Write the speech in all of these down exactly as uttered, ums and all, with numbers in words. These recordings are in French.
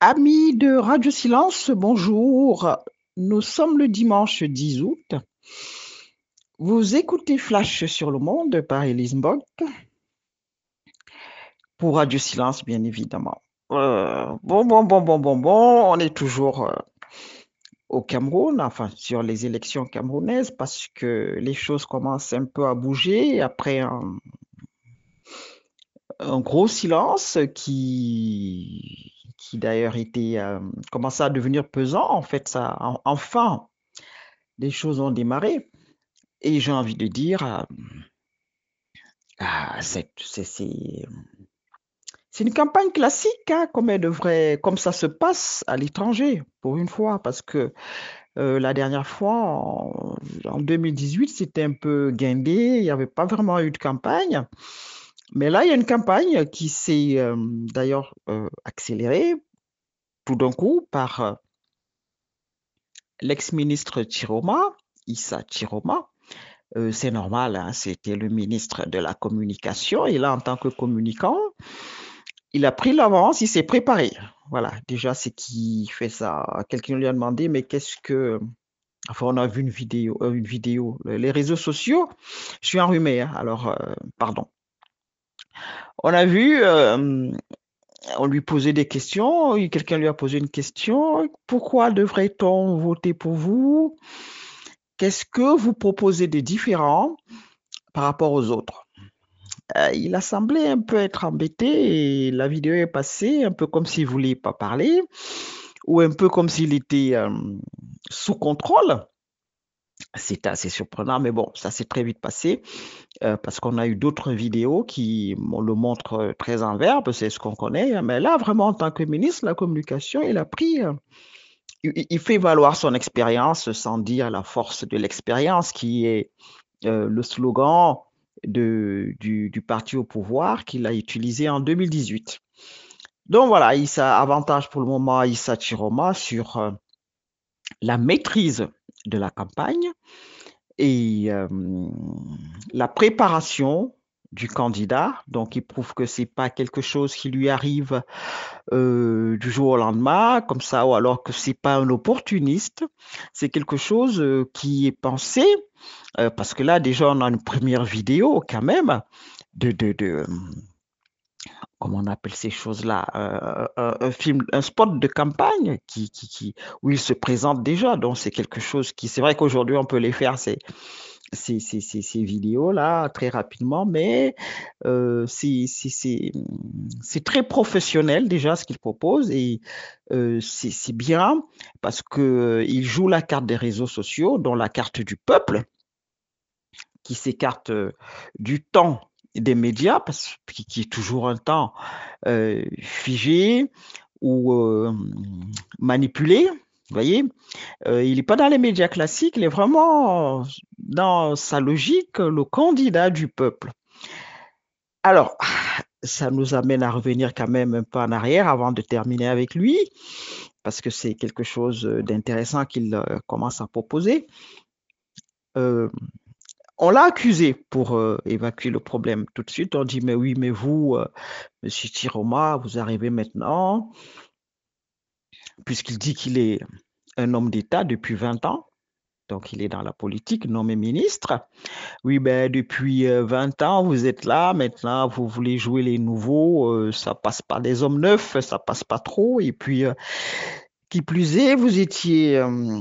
Amis de Radio Silence, bonjour. Nous sommes le dimanche dix août. Vous écoutez Flash sur le monde par Elise Mbok pour Radio Silence, bien évidemment. Euh, bon, bon, bon, bon, bon, bon, on est toujours euh, au Cameroun, enfin sur les élections camerounaises parce que les choses commencent un peu à bouger après un, un gros silence qui, qui d'ailleurs était euh, commençait à devenir pesant. En fait, ça, en- enfin, les choses ont démarré. Et j'ai envie de dire, euh, ah, c'est c'est- c'est- c'est une campagne classique, hein, comme elle devrait, comme ça se passe à l'étranger, pour une fois, parce que euh, la dernière fois, en, en deux mille dix-huit, c'était un peu guindé, il n'y avait pas vraiment eu de campagne. Mais là, il y a une campagne qui s'est euh, d'ailleurs euh, accélérée tout d'un coup par euh, l'ex-ministre Chiroma, Issa Chiroma. Euh, c'est normal, hein, c'était le ministre de la Communication et là, en tant que communicant, il a pris l'avance, il s'est préparé. Voilà, déjà, c'est qui fait ça. Quelqu'un lui a demandé, mais qu'est-ce que... Enfin, on a vu une vidéo, euh, une vidéo. Les réseaux sociaux, je suis enrhumé, hein, alors, euh, pardon. On a vu, euh, on lui posait des questions, et quelqu'un lui a posé une question. Pourquoi devrait-on voter pour vous? Qu'est-ce que vous proposez de différent par rapport aux autres? Euh, il a semblé un peu être embêté et la vidéo est passée un peu comme s'il voulait pas parler ou un peu comme s'il était euh, sous contrôle. C'était assez surprenant, mais bon, ça s'est très vite passé euh, parce qu'on a eu d'autres vidéos qui on le montrent très en verbe, c'est ce qu'on connaît. Mais là, vraiment, en tant que ministre de la Communication, il a pris, euh, il, il fait valoir son expérience sans dire la force de l'expérience qui est euh, le slogan de, du, du parti au pouvoir qu'il a utilisé en deux mille dix-huit. Donc voilà, il a avantage pour le moment Issa Chiroma sur euh, la maîtrise de la campagne et euh, la préparation du candidat. Donc, il prouve que c'est pas quelque chose qui lui arrive euh, du jour au lendemain, comme ça, ou alors que c'est pas un opportuniste. C'est quelque chose euh, qui est pensé, euh, parce que là, déjà, on a une première vidéo quand même de, de, de comment on appelle ces choses-là, euh, un, un film, un spot de campagne qui, qui, qui, où il se présente déjà. Donc, c'est quelque chose qui, c'est vrai qu'aujourd'hui, on peut les faire, ces, ces, ces, ces, ces vidéos-là, très rapidement, mais euh, c'est, c'est, c'est, c'est très professionnel déjà ce qu'il propose et euh, c'est, c'est bien parce que euh, il joue la carte des réseaux sociaux, dont la carte du peuple qui s'écarte euh, du temps des médias, parce, qui, qui est toujours un temps euh, figé ou euh, manipulé. Vous voyez, euh, il n'est pas dans les médias classiques, il est vraiment dans sa logique, le candidat du peuple. Alors, ça nous amène à revenir quand même un peu en arrière avant de terminer avec lui, parce que c'est quelque chose d'intéressant qu'il euh, commence à proposer. Euh, on l'a accusé pour euh, évacuer le problème. Tout de suite, on dit, mais oui, mais vous, euh, Monsieur Chiroma, vous arrivez maintenant, puisqu'il dit qu'il est un homme d'État depuis vingt ans, donc il est dans la politique, nommé ministre. Oui, ben depuis euh, vingt ans, vous êtes là, maintenant vous voulez jouer les nouveaux, euh, ça passe pas des hommes neufs, ça passe pas trop. Et puis, euh, qui plus est, vous étiez euh,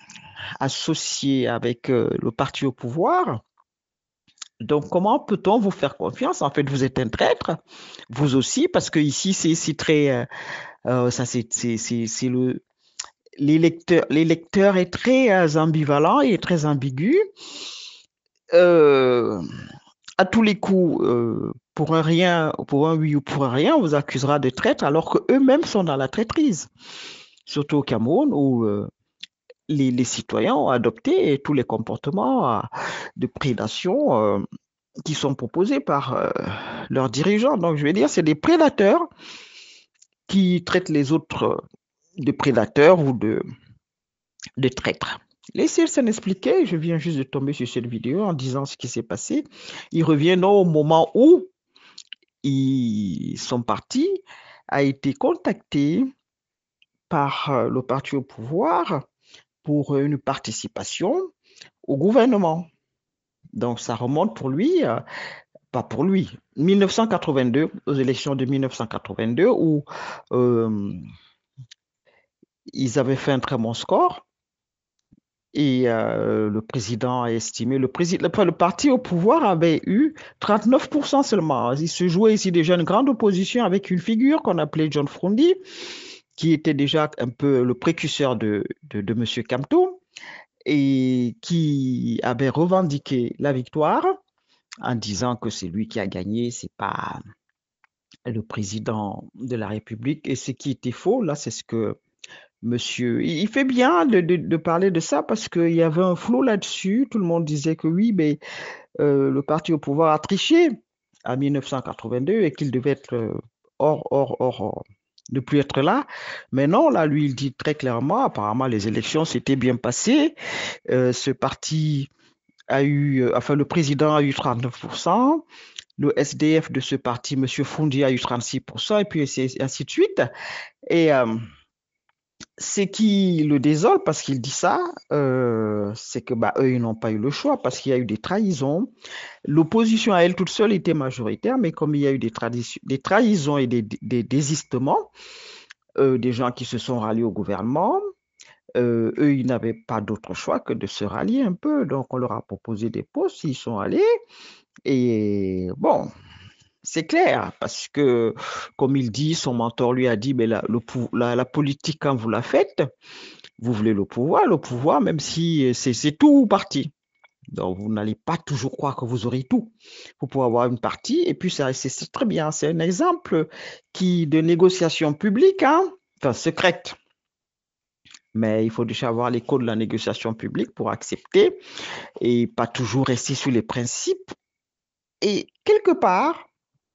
associé avec euh, le parti au pouvoir. Donc, comment peut-on vous faire confiance? En fait, vous êtes un traître, vous aussi, parce que ici, c'est c'est très, euh, euh, ça c'est c'est c'est c'est le l'électeur l'électeur est très euh, ambivalent et très ambigu. Euh, à tous les coups, euh, pour un rien, pour un oui ou pour un rien, on vous accusera de traître alors qu'eux-mêmes sont dans la traîtrise. Surtout au Cameroun où euh, les, les, citoyens ont adopté tous les comportements euh, de prédation euh, qui sont proposés par euh, leurs dirigeants. Donc je vais dire, c'est des prédateurs qui traitent les autres de prédateurs ou de, de traîtres. Laissez s'en expliquer, je viens juste de tomber sur cette vidéo en disant ce qui s'est passé. Il revient au moment où ils sont partis, a été contacté par euh, le parti au pouvoir pour une participation au gouvernement. Donc ça remonte pour lui, euh, pas pour lui, mille neuf cent quatre-vingt-deux, aux élections de mille neuf cent quatre-vingt-deux, où euh, ils avaient fait un très bon score. Et euh, le président a estimé, le, président, le, le parti au pouvoir avait eu trente-neuf pour cent seulement. Il se jouait ici déjà une grande opposition avec une figure qu'on appelait John Frondi, qui était déjà un peu le précurseur de, de, de M. Camto et qui avait revendiqué la victoire en disant que c'est lui qui a gagné, c'est pas le président de la République. Et ce qui était faux, là, c'est ce que monsieur, il fait bien de, de- de parler de ça parce qu'il y avait un flou là-dessus. Tout le monde disait que oui, mais euh, le parti au pouvoir a triché en mille neuf cent quatre-vingt-deux et qu'il devait être euh, hors, hors, hors, hors, ne plus être là. Mais non, là, lui, il dit très clairement, apparemment, les élections s'étaient bien passées. Euh, ce parti a eu, euh, enfin, le président a eu trente-neuf pour cent. Le S D F de ce parti, M. Fundi, a eu trente-six pour cent, et puis ainsi de suite. Et euh, ce qui le désole, parce qu'il dit ça, euh, c'est que bah, eux, ils n'ont pas eu le choix, parce qu'il y a eu des trahisons. L'opposition à elle toute seule était majoritaire, mais comme il y a eu des, des trahisons et des, des désistements, euh, des gens qui se sont ralliés au gouvernement, euh, eux, ils n'avaient pas d'autre choix que de se rallier un peu. Donc, on leur a proposé des postes, ils sont allés. Et bon, c'est clair, parce que, comme il dit, son mentor lui a dit, mais la, le, la, la politique, quand vous la faites, vous voulez le pouvoir, le pouvoir, même si c'est tout ou parti. Donc, vous n'allez pas toujours croire que vous aurez tout. Vous pouvez avoir une partie, et puis c'est très bien. C'est un exemple qui, de négociation publique, hein, enfin secrète. Mais il faut déjà avoir les codes de la négociation publique pour accepter et pas toujours rester sur les principes. Et quelque part,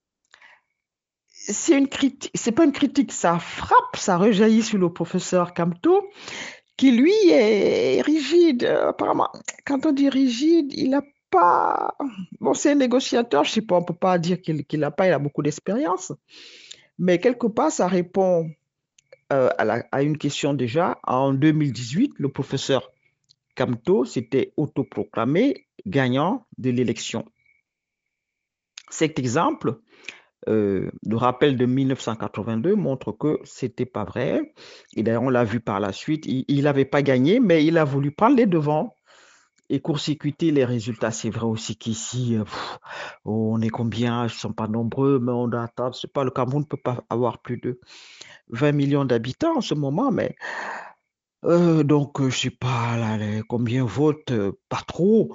c'est une critique, c'est pas une critique, ça frappe, ça rejaillit sur le professeur Camto, qui lui est rigide. Apparemment, quand on dit rigide, il n'a pas. Bon, c'est un négociateur, je sais pas, on peut pas dire qu'il qu'il n'a pas, il a beaucoup d'expérience. Mais quelque part, ça répond euh, à, la, à, une question déjà. En deux mille dix-huit, le professeur Camto s'était autoproclamé gagnant de l'élection. Cet exemple, euh, le rappel de mille neuf cent quatre-vingt-deux montre que c'était pas vrai. Et d'ailleurs, on l'a vu par la suite, il n'avait pas gagné, mais il a voulu prendre les devants et court-circuiter les résultats. C'est vrai aussi qu'ici, euh, on est combien? Ils ne sont pas nombreux, mais on attend. C'est pas, le Cameroun ne peut pas avoir plus de vingt millions d'habitants en ce moment, mais euh, donc, euh, je sais pas là, les, combien votent, euh, pas trop.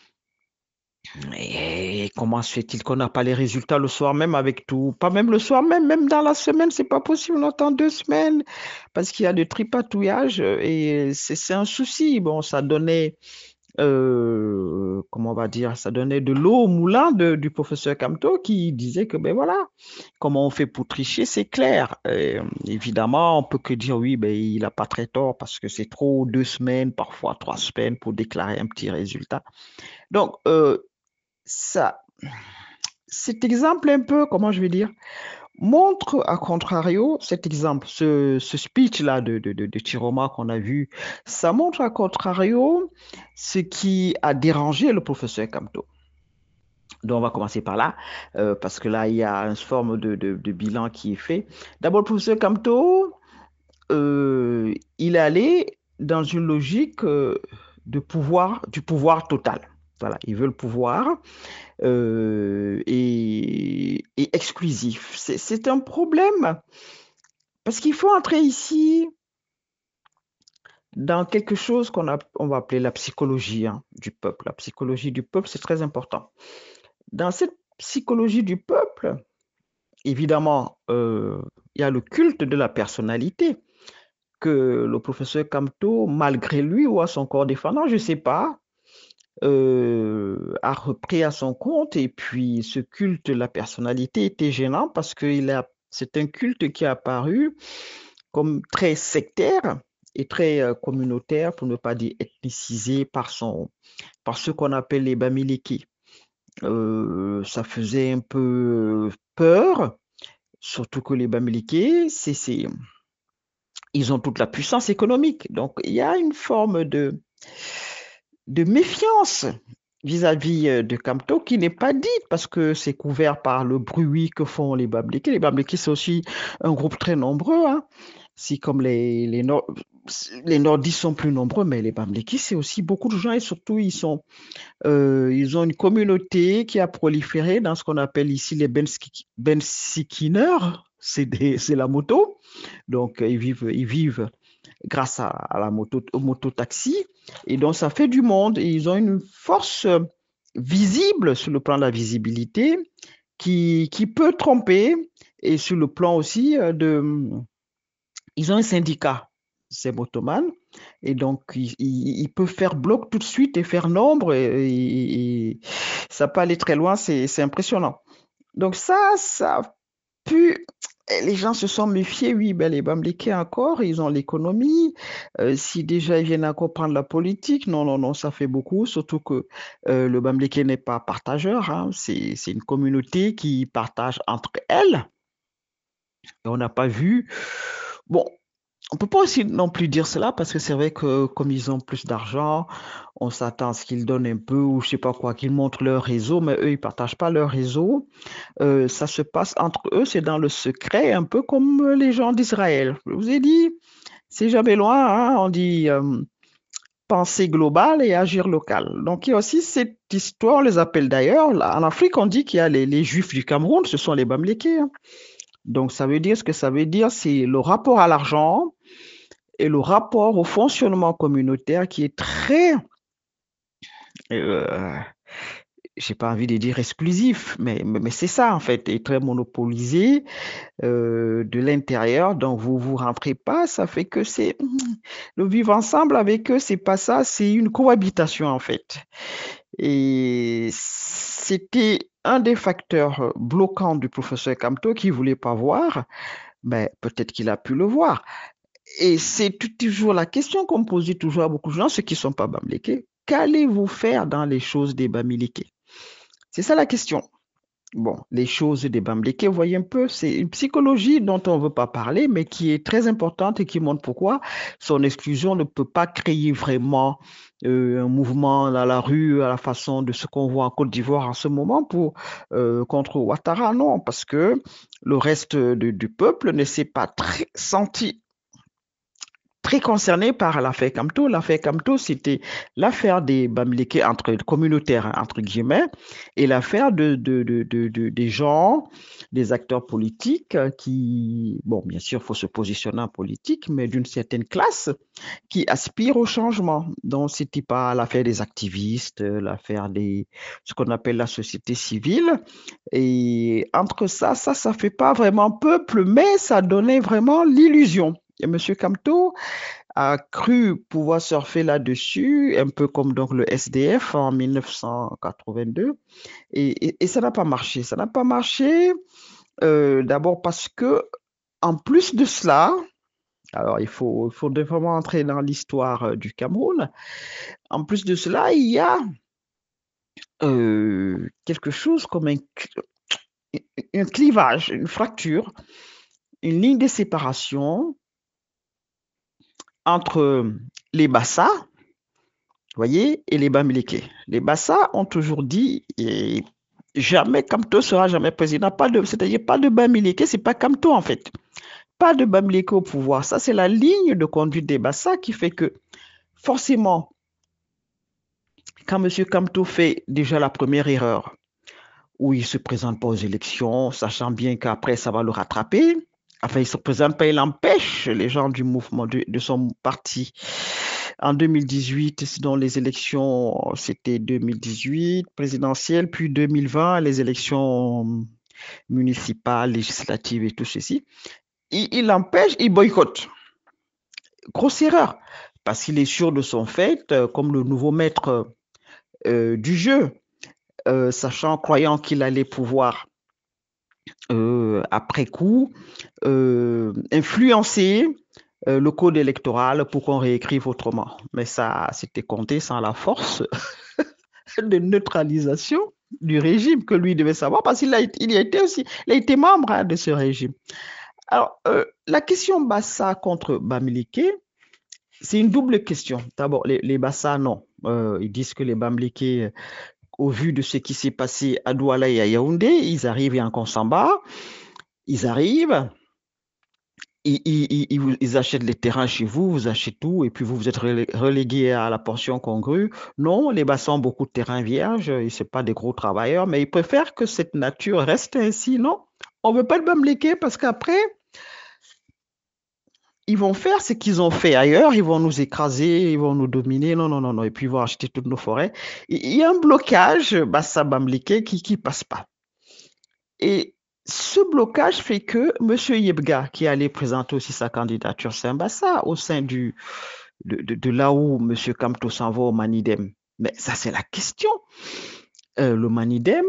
Et comment se fait-il qu'on n'a pas les résultats le soir même avec tout? Pas même le soir même, même dans la semaine, c'est pas possible. On attend deux semaines parce qu'il y a de tripatouillage et c'est un souci. Bon, ça donnait, euh, comment on va dire, ça donnait de l'eau au moulin de, du professeur Camto qui disait que, ben voilà, comment on fait pour tricher, c'est clair. Et, évidemment, on peut que dire oui, ben il n'a pas très tort parce que c'est trop deux semaines, parfois trois semaines pour déclarer un petit résultat. Donc, euh, ça, cet exemple un peu, comment je vais dire, montre à contrario, cet exemple, ce, ce speech-là de, de, de, de Chiroma qu'on a vu, ça montre à contrario ce qui a dérangé le professeur Camto. Donc, on va commencer par là, euh, parce que là, il y a une forme de, de, de bilan qui est fait. D'abord, le professeur Camto, euh, il est allé dans une logique euh, de pouvoir, du pouvoir total. Voilà, il veut le pouvoir euh, et, et exclusif. C'est un problème parce qu'il faut entrer ici dans quelque chose qu'on on va appeler la psychologie hein, du peuple. La psychologie du peuple, c'est très important. Dans cette psychologie du peuple, évidemment, euh, il y a le culte de la personnalité que le professeur Camto, malgré lui ou à son corps défendant, je ne sais pas, euh, a repris à son compte. Et puis, ce culte de la personnalité était gênant parce que c'est un culte qui est apparu comme très sectaire et très euh, communautaire, pour ne pas dire ethnicisé par, son, par ce qu'on appelle les Bamileke. Euh, ça faisait un peu peur, surtout que les Bamileke, c'est Ils ont toute la puissance économique. Donc, il y a une forme de, de méfiance vis-à-vis euh, de Camto qui n'est pas dite parce que c'est couvert par le bruit que font les Bamlékis. Les Bamlékis, c'est aussi un groupe très nombreux, hein. Si comme les, les, Nord- les Nordistes sont plus nombreux, mais les Bamlékis, c'est aussi beaucoup de gens et surtout, ils sont, euh, ils ont une communauté qui a proliféré dans ce qu'on appelle ici les Benski- Bensikineurs. C'est des- c'est la moto. Donc, ils vivent, ils vivent grâce à, à la moto, au mototaxi. Et donc, ça fait du monde. Et ils ont une force euh, visible sur le plan de la visibilité qui, qui peut tromper. Et sur le plan aussi euh, de... Ils ont un syndicat, ces motomanes. Et donc, ils, ils- ils peuvent faire bloc tout de suite et faire nombre. Et, et- et ça peut aller très loin. C'est c'est impressionnant. Donc ça, ça a pu les gens se sont méfiés, oui, ben les Bamileke encore, ils ont l'économie. Euh, si déjà ils viennent encore prendre la politique, non, non, non, ça fait beaucoup, surtout que euh, le Bamileke n'est pas partageur, hein. C'est, c'est une communauté qui partage entre elles. Et on n'a pas vu. Bon, on peut pas aussi non plus dire cela parce que c'est vrai que comme ils ont plus d'argent, on s'attend à ce qu'ils donnent un peu ou je sais pas quoi, qu'ils montrent leur réseau, mais eux, ils partagent pas leur réseau. Euh, ça se passe entre eux, c'est dans le secret, un peu comme les gens d'Israël. Je vous ai dit, c'est jamais loin, hein, on dit euh, penser global et agir local. Donc il y a aussi cette histoire, on les appelle d'ailleurs, là, en Afrique on dit qu'il y a les, les Juifs du Cameroun, ce sont les Bamlékés, hein. Donc ça veut dire ce que ça veut dire, c'est le rapport à l'argent et le rapport au fonctionnement communautaire qui est très, euh, j'ai pas envie de dire exclusif, mais, mais, mais c'est ça en fait, est très monopolisé euh, de l'intérieur, donc vous vous rentrez pas, ça fait que c'est le vivre ensemble avec eux, c'est pas ça, c'est une cohabitation en fait. Et c'était un des facteurs bloquants du professeur Camto qui voulait pas voir, mais peut-être qu'il a pu le voir. Et c'est toujours la question qu'on pose toujours à beaucoup de gens, ceux qui ne sont pas Bamileke. Qu'allez-vous faire dans les choses des Bamileke? C'est ça la question. Bon, les choses des Bamileke, vous voyez un peu, c'est une psychologie dont on ne veut pas parler, mais qui est très importante et qui montre pourquoi son exclusion ne peut pas créer vraiment euh, un mouvement dans la rue à la façon de ce qu'on voit en Côte d'Ivoire en ce moment pour euh, contre Ouattara. Non, parce que le reste de- du peuple ne s'est pas très senti très concerné par l'affaire Camto. L'affaire Camto, c'était l'affaire des Bamileke entre communautaires, hein, entre guillemets, et l'affaire de, de, de, de, de- des gens, des acteurs politiques euh, qui, bon, bien sûr, il faut se positionner en politique, mais d'une certaine classe qui aspire au changement. Donc, c'était pas l'affaire des activistes, euh, l'affaire des, ce qu'on appelle la société civile. Et entre ça, ça, ça fait pas vraiment peuple, mais ça donnait vraiment l'illusion. Et M. Camto a cru pouvoir surfer là-dessus, un peu comme donc le S D F en mille neuf cent quatre-vingt-deux. Et, et- et ça n'a pas marché. Ça n'a pas marché euh, d'abord parce que, en plus de cela, alors il faut, il faut vraiment entrer dans l'histoire euh, du Cameroun. En plus de cela, il y a euh, quelque chose comme un, un clivage, une fracture, une ligne de séparation entre les Bassa, voyez, et les Bamileke. Les Bassa ont toujours dit, et jamais Kamto sera jamais président, pas de, c'est-à-dire pas de Bamileke, c'est pas Kamto en fait. Pas de Bamileke au pouvoir. Ça, c'est la ligne de conduite des Bassa qui fait que, forcément, quand M. Kamto fait déjà la première erreur, où il ne se présente pas aux élections, sachant bien qu'après, ça va le rattraper, enfin, il ne se présente pas, il empêche les gens du mouvement de, de son parti. En deux mille dix-huit, dans les élections, c'était deux mille dix-huit présidentielles, puis deux mille vingt, les élections municipales, législatives et tout ceci. Il, il empêche, il boycotte. Grosse erreur, parce qu'il est sûr de son fait, euh, comme le nouveau maître euh, du jeu, euh, sachant, croyant qu'il allait pouvoir, euh, après coup, euh, influencer euh, le code électoral pour qu'on réécrive autrement. Mais ça, c'était compté sans la force de neutralisation du régime que lui devait savoir parce qu'il a, il a été aussi, il a été membre hein, de ce régime. Alors, euh, la question Bassa contre Bamileke, c'est une double question. D'abord, les, les Bassa, non. Euh, ils disent que les Bamileke, au vu de ce qui s'est passé à Douala et à Yaoundé, ils arrivent et encore s'en bat. Ils arrivent, ils, ils, ils, ils achètent les terrains chez vous, vous achetez tout, et puis vous vous êtes relégué à la portion congrue. Non, les Bassans ont beaucoup de terrains vierges, et c'est pas des gros travailleurs, mais ils préfèrent que cette nature reste ainsi, non? On veut pas de Bamileke parce qu'après, ils vont faire ce qu'ils ont fait ailleurs, ils vont nous écraser, ils vont nous dominer, non, non, non, non, et puis ils vont acheter toutes nos forêts. Il y a un blocage, Bassa Bamileke, qui qui passe pas. Et ce blocage fait que M. Yebga, qui allait présenter aussi sa candidature Saint-Bassa au sein du, de, de, de là où M. Kamto s'en va au Manidem. Mais ça, c'est la question. Euh, le Manidem,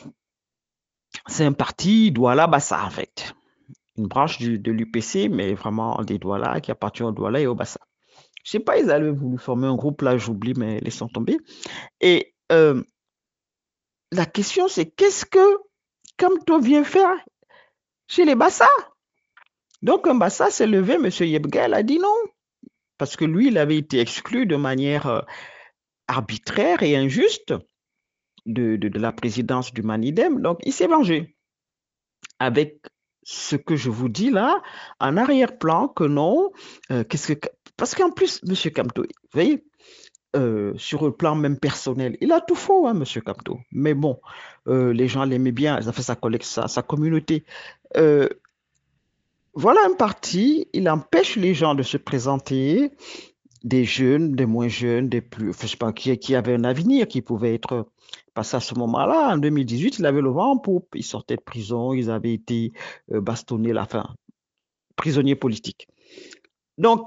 c'est un parti Douala-Bassa, en fait. Une branche du, de l'U P C, mais vraiment des Douala, qui appartient au Douala et au Bassa. Je sais pas, ils avaient voulu former un groupe, là, j'oublie, mais laissons tomber. Et euh, la question, c'est qu'est-ce que Kamto vient faire chez les Bassa? Donc, un Bassa s'est levé, M. Yebga, a dit non, parce que lui, il avait été exclu de manière euh, arbitraire et injuste de, de, de la présidence du Manidem. Donc, il s'est vengé avec ce que je vous dis là, en arrière-plan, que non, euh, qu'est-ce que, parce qu'en plus, M. Kamto, vous voyez, euh, sur le plan même personnel, il a tout faux, hein, M. Kamto. Mais bon, euh, les gens l'aimaient bien, ça fait sa, sa, sa communauté. Euh, voilà un parti, il empêche les gens de se présenter, des jeunes, des moins jeunes, des plus, je sais pas, qui, qui avaient un avenir, qui pouvaient être, parce qu'à ce moment-là, en deux mille dix-huit, il avait le vent en poupe. Ils sortaient de prison, ils avaient été euh, bastonnés, la fin, prisonniers politiques. Donc,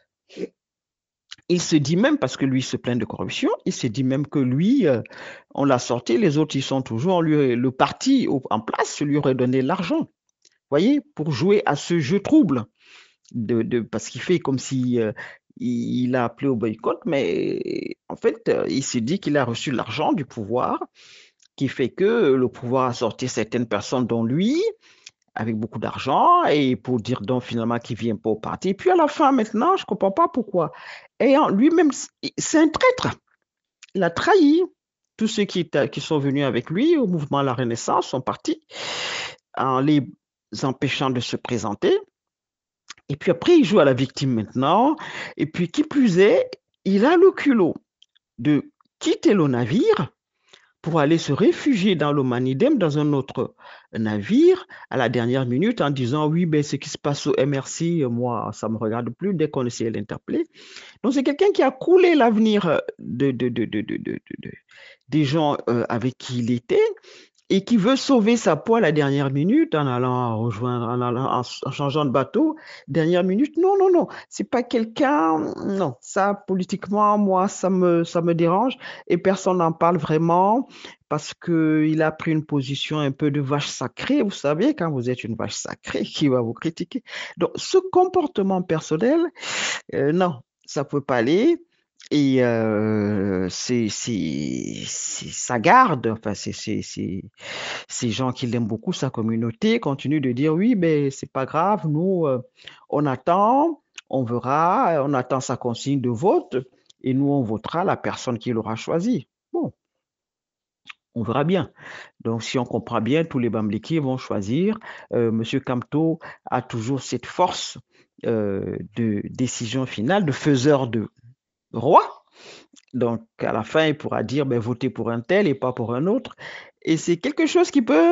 il se dit même, parce que lui se plaint de corruption, il se dit même que lui, euh, on l'a sorti, les autres, ils sont toujours, lui, le parti en place lui aurait donné l'argent, voyez, pour jouer à ce jeu trouble. De, de, parce qu'il fait comme si euh, il a appelé au boycott, mais en fait, euh, il s'est dit qu'il a reçu l'argent du pouvoir, qui fait que le pouvoir a sorti certaines personnes, dont lui, avec beaucoup d'argent, et pour dire donc finalement qu'il ne vient pas au parti. Et puis à la fin, maintenant, je ne comprends pas pourquoi. Et lui-même, c'est un traître. Il a trahi. Tous ceux qui, qui sont venus avec lui au mouvement La Renaissance sont partis en les empêchant de se présenter. Et puis après, il joue à la victime maintenant. Et puis, qui plus est, il a le culot de quitter le navire pour aller se réfugier dans le Manidem, dans un autre navire, à la dernière minute, en disant, oui, ben, ce qui se passe au M R C, moi, ça ne me regarde plus, dès qu'on essaie de l'interpeller. Donc, c'est quelqu'un qui a coulé l'avenir de, de, de, de, de, de, de des gens euh, avec qui il était, et qui veut sauver sa peau à la dernière minute en allant rejoindre, en, allant, en changeant de bateau, dernière minute. Non, non, non, c'est pas quelqu'un. Non, ça politiquement, moi, ça me, ça me dérange et personne n'en parle vraiment parce que il a pris une position un peu de vache sacrée. Vous savez, quand vous êtes une vache sacrée, qui va vous critiquer? Donc, ce comportement personnel, euh, non, ça peut pas aller. Et euh, c'est, c'est, c'est, ça garde, enfin, c'est, c'est, c'est, ces gens qui l'aiment beaucoup, sa communauté, continuent de dire oui, mais c'est pas grave, nous, euh, on attend, on verra, on attend sa consigne de vote et nous, on votera la personne qui l'aura choisi. Bon, on verra bien. Donc, si on comprend bien, tous les Bamileke vont choisir. Euh, Monsieur Kamto a toujours cette force euh, de décision finale, de faiseur de roi. Donc, à la fin, il pourra dire, ben, votez pour un tel et pas pour un autre. Et c'est quelque chose qui peut,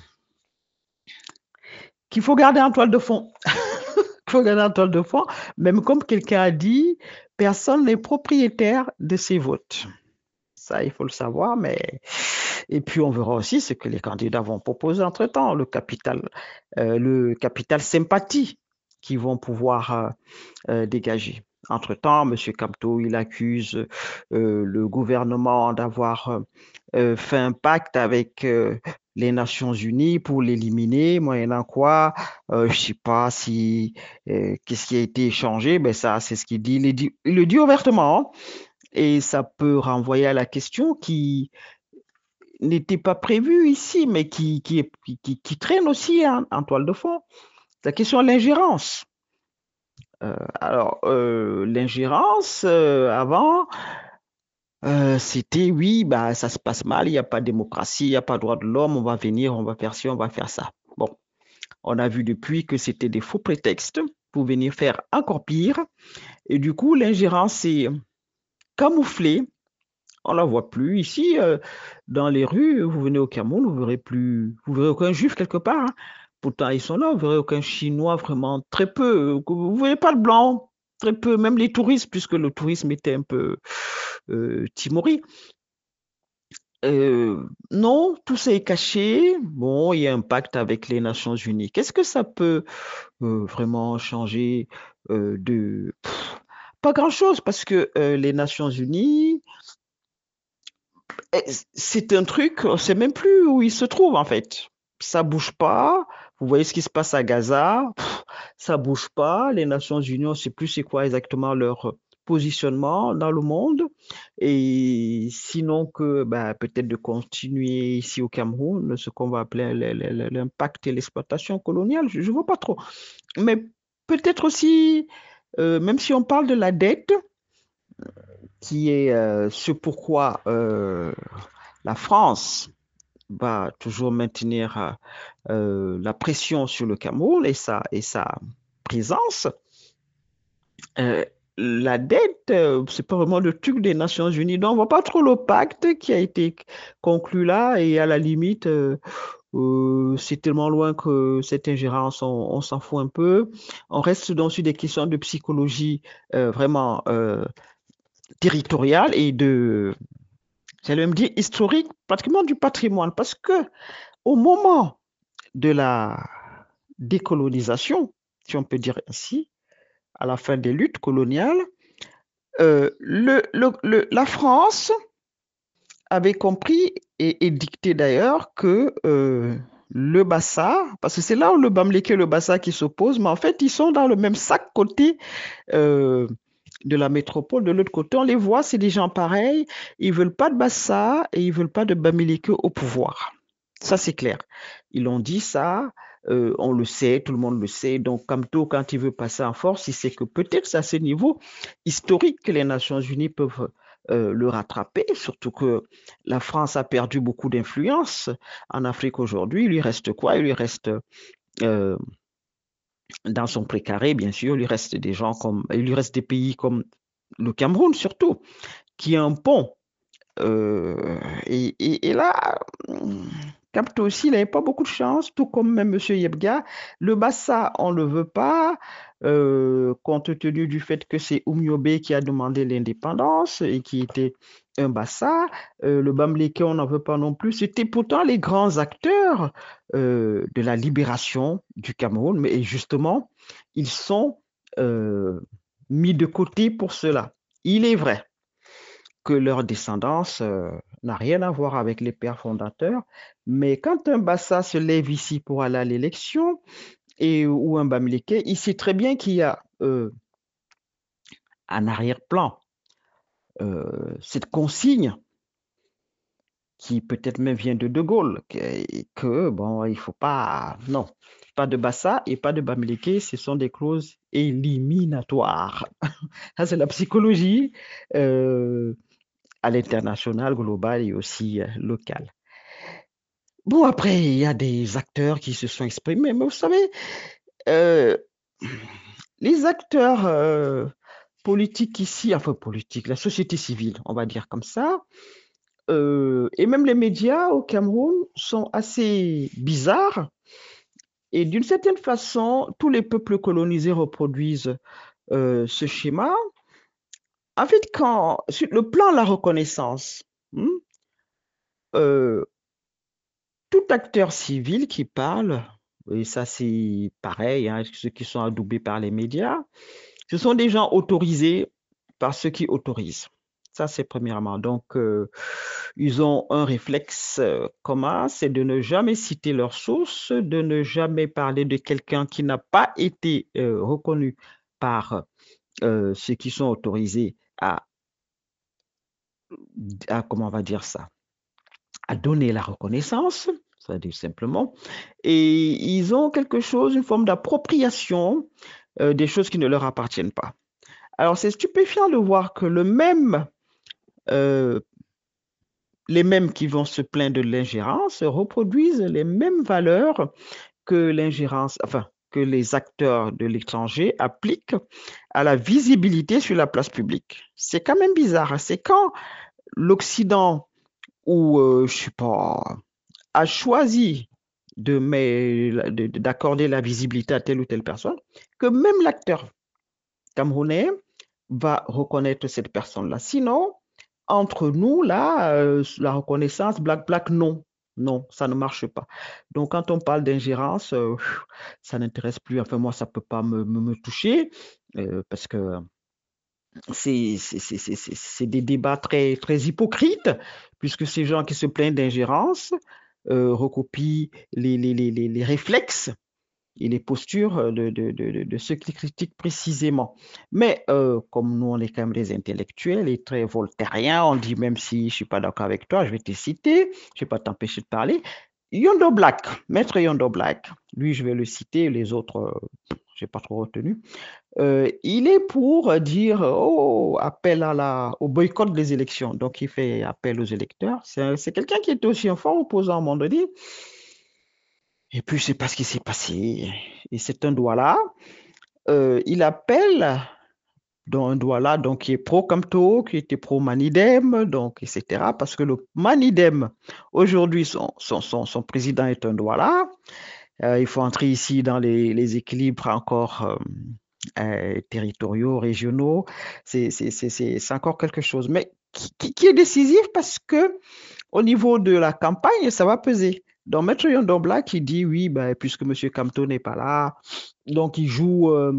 qu'il faut garder en toile de fond. Il faut garder en toile de fond. Même comme quelqu'un a dit, personne n'est propriétaire de ses votes. Ça, il faut le savoir, mais et puis on verra aussi ce que les candidats vont proposer entre-temps, le capital, euh, le capital sympathie qu'ils vont pouvoir euh, euh, dégager. Entre-temps, M. Kamto, il accuse euh, le gouvernement d'avoir euh, fait un pacte avec euh, les Nations Unies pour l'éliminer, moyennant quoi, euh, je ne sais pas si euh, qu'est-ce qui a été échangé, mais ça, c'est ce qu'il dit. Il, dit. il le dit ouvertement, hein, et ça peut renvoyer à la question qui n'était pas prévue ici, mais qui, qui, qui, qui traîne aussi hein, en toile de fond. la question de l'ingérence. Euh, alors, euh, l'ingérence, euh, avant, euh, c'était oui, bah, ça se passe mal, il n'y a pas de démocratie, il n'y a pas de droit de l'homme, on va venir, on va faire ci, on va faire ça. Bon, on a vu depuis que c'était des faux prétextes pour venir faire encore pire. Et du coup, l'ingérence s'est camouflée. On la voit plus. Ici, euh, dans les rues, vous venez au Cameroun, vous verrez plus, vous verrez aucun juif quelque part, hein. Pourtant, ils sont là. Vous verrez aucun chinois, vraiment très peu. Vous ne verrez pas de blanc, très peu. Même les touristes, puisque le tourisme était un peu euh, timoré. Euh, non, tout ça est caché. Bon, il y a un pacte avec les Nations Unies. Qu'est-ce que ça peut euh, vraiment changer euh, de... Pff, pas grand-chose, parce que euh, les Nations Unies, eh, c'est un truc, on ne sait même plus où il se trouve en fait. Ça bouge pas. Vous voyez ce qui se passe à Gaza, pff, ça bouge pas. Les Nations Unies, on ne sait plus c'est quoi exactement leur positionnement dans le monde. Et sinon que bah, peut-être de continuer ici au Cameroun ce qu'on va appeler l'impact et l'exploitation coloniale. Je ne vois pas trop. Mais peut-être aussi, euh, même si on parle de la dette, qui est euh, ce pourquoi euh, la France va toujours maintenir euh, la pression sur le Cameroun et sa, et sa présence. Euh, la dette, euh, c'est pas vraiment le truc des Nations Unies. Donc, on voit pas trop le pacte qui a été conclu là et à la limite, euh, euh, c'est tellement loin que cette ingérence, on, on s'en fout un peu. On reste donc sur des questions de psychologie euh, vraiment euh, territoriale et de, j'allais même dire historique, pratiquement du patrimoine, parce que au moment de la décolonisation, si on peut dire ainsi, à la fin des luttes coloniales, euh, le, le, le, la France avait compris et, et dicté d'ailleurs que euh, le Bassa, parce que c'est là où le Bamileke et le Bassa qui s'opposent, mais en fait ils sont dans le même sac côté euh, de la métropole. De l'autre côté, on les voit, c'est des gens pareils, ils veulent pas de Bassa et ils veulent pas de Bamileke au pouvoir. Ça, c'est clair. Ils l'ont dit, ça, euh, on le sait, tout le monde le sait. Donc, Kamto, quand il veut passer en force, il sait que peut-être c'est à ce niveau historique que les Nations Unies peuvent euh, le rattraper, surtout que la France a perdu beaucoup d'influence en Afrique aujourd'hui. Il lui reste quoi? Il lui reste, euh, dans son précaré, bien sûr, il lui reste des gens comme, il lui reste des pays comme le Cameroun surtout, qui est un pont. Euh, et, et, et là, Capte aussi, il n'avait pas beaucoup de chance, tout comme même M. Yebga. Le Bassa, on ne le veut pas, euh, compte tenu du fait que c'est Oumyobé qui a demandé l'indépendance et qui était un Bassa. Euh, le Bamileke, on n'en veut pas non plus. C'était pourtant les grands acteurs euh, de la libération du Cameroun, mais justement, ils sont euh, mis de côté pour cela. Il est vrai que leur descendance euh, n'a rien à voir avec les pères fondateurs. Mais quand un Bassa se lève ici pour aller à l'élection, et, ou un Bamileke, il sait très bien qu'il y a euh, en arrière-plan euh, cette consigne qui peut-être même vient de De Gaulle, que, que bon, il faut pas, non, pas de Bassa et pas de Bamileke, ce sont des clauses éliminatoires. Ça, c'est la psychologie euh, à l'international, global et aussi euh, local. Bon, après, il y a des acteurs qui se sont exprimés, mais vous savez, euh, les acteurs euh, politiques ici, enfin politiques, la société civile, on va dire comme ça, euh, et même les médias au Cameroun sont assez bizarres. Et d'une certaine façon, tous les peuples colonisés reproduisent euh, ce schéma. En fait, quand, sur le plan de la reconnaissance, hmm, euh, tout acteur civil qui parle, et ça c'est pareil, hein, ceux qui sont adoubés par les médias, ce sont des gens autorisés par ceux qui autorisent. Ça c'est premièrement. Donc, euh, ils ont un réflexe euh, commun, c'est de ne jamais citer leurs sources, de ne jamais parler de quelqu'un qui n'a pas été euh, reconnu par euh, ceux qui sont autorisés à, à, comment on va dire ça, à donner la reconnaissance. ça dit simplement. Et ils ont quelque chose, une forme d'appropriation euh, des choses qui ne leur appartiennent pas. Alors, c'est stupéfiant de voir que le même, euh, les mêmes qui vont se plaindre de l'ingérence reproduisent les mêmes valeurs que l'ingérence, enfin, que les acteurs de l'étranger appliquent à la visibilité sur la place publique. C'est quand même bizarre, hein. C'est quand l'Occident, ou euh, je sais pas, a choisi de met- de- d'accorder la visibilité à telle ou telle personne, que même l'acteur camerounais va reconnaître cette personne-là. Sinon, entre nous, là, euh, la reconnaissance, black, black, non. Non, ça ne marche pas. Donc, quand on parle d'ingérence, euh, ça n'intéresse plus. Enfin, moi, ça ne peut pas me, me, me toucher euh, parce que c'est c'est- c'est- c'est- c'est- c'est des débats très, très hypocrites, puisque ces gens qui se plaignent d'ingérence euh, recopient les, les, les, les, les réflexes et les postures de, de, de, de ceux qui critiquent précisément. Mais euh, comme nous, on est quand même des intellectuels et très voltairiens, on dit même si je ne suis pas d'accord avec toi, je vais te citer, je ne vais pas t'empêcher de parler. Yondo Black, Maître Yondo Black, lui je vais le citer, les autres, euh, je n'ai pas trop retenu. Euh, il est pour dire oh, appel à la, au boycott des élections. Donc il fait appel aux électeurs. C'est quelqu'un qui était aussi un fort opposant à un moment donné. Et puis, je ne sais pas ce qui s'est passé. Et c'est un Douala. Euh, il appelle dans un Douala donc, qui est pro-Camto, qui était pro-Manidem, donc, et cetera. Parce que le Manidem, aujourd'hui, son, son, son, son président est un Douala. Euh, il faut entrer ici dans les, les équilibres encore euh, euh, territoriaux, régionaux. C'est encore quelque chose. Mais qui, qui, qui est décisif parce que au niveau de la campagne, ça va peser. Donc, Maître Yondobla qui dit oui, ben, puisque M. Camto n'est pas là, donc il joue euh,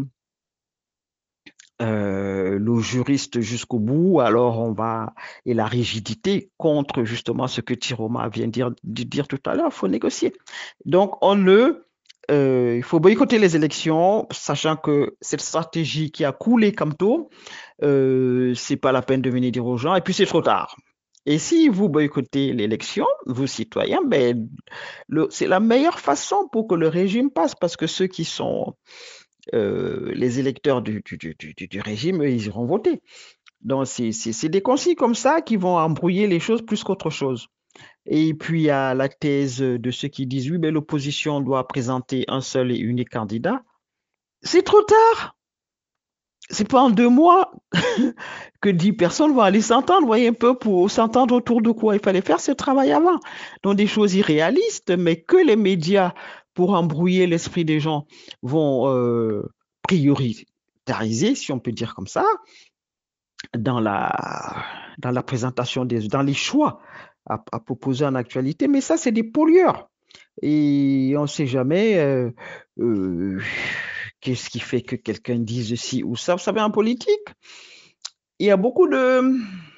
euh, le juriste jusqu'au bout, alors on va, et la rigidité contre justement ce que Tiroma vient de dire, de dire tout à l'heure, il faut négocier. Donc, on ne, euh, il faut boycotter les élections, sachant que cette stratégie qui a coulé Camto, euh, c'est pas la peine de venir dire aux gens, et puis c'est trop tard. Et si vous boycottez l'élection, vous citoyens, ben, c'est la meilleure façon pour que le régime passe, parce que ceux qui sont euh, les électeurs du, du, du, du, du régime, eux, ils iront voter. Donc, c'est des consignes comme ça qui vont embrouiller les choses plus qu'autre chose. Et puis, il y a la thèse de ceux qui disent, oui, mais l'opposition doit présenter un seul et unique candidat. C'est trop tard. C'est pas en deux mois que dix personnes vont aller s'entendre, voyez un peu, pour s'entendre autour de quoi il fallait faire ce travail avant. Donc des choses irréalistes, mais que les médias, pour embrouiller l'esprit des gens, vont euh, prioritariser, si on peut dire comme ça, dans la, dans la présentation, des, dans les choix à, à proposer en actualité. Mais ça, c'est des pollueurs. Et on ne sait jamais euh, euh, qu'est-ce qui fait que quelqu'un dise ci ou ça. Vous savez, en politique, il y a beaucoup de,